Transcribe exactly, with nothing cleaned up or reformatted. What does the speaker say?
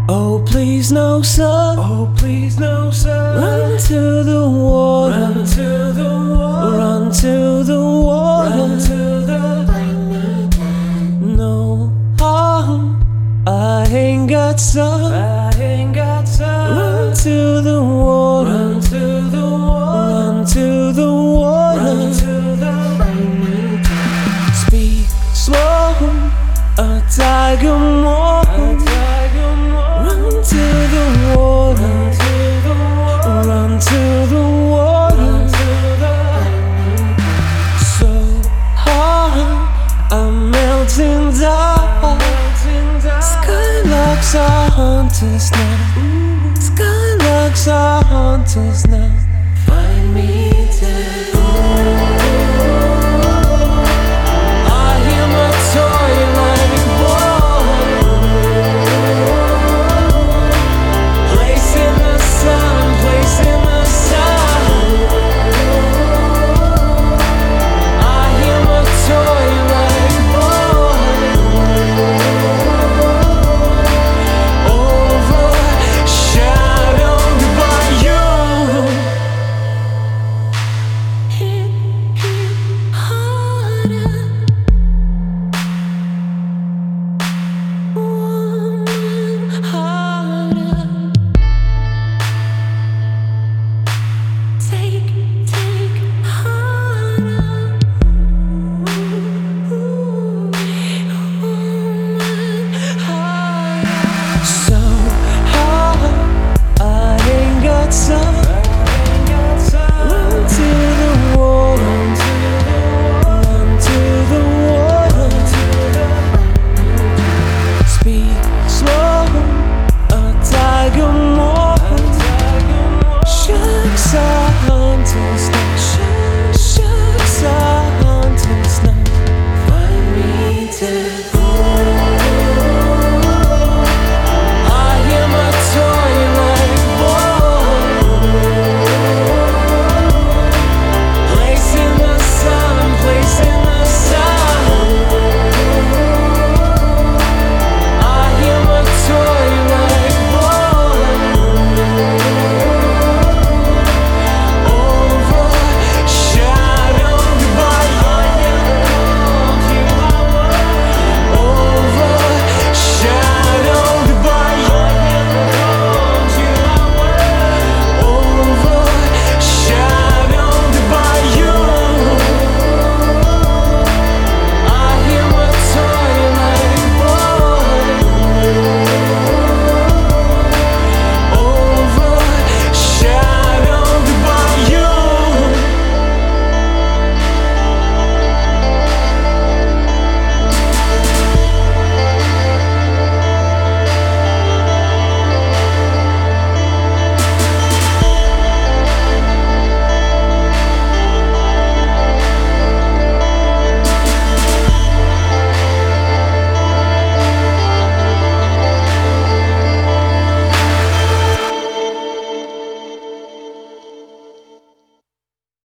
Oh please no sir, oh please no sir. Run to the water, run to the water, run to the water, run to the no harm. I ain't got some, I ain't got time. Run to the water, run to the water, run to the water, run to the speak slow, a tiger moth. Run to the water, run to the water, so hard, I'm melting down. Skylarks are hunters now, Skylarks are hunters now.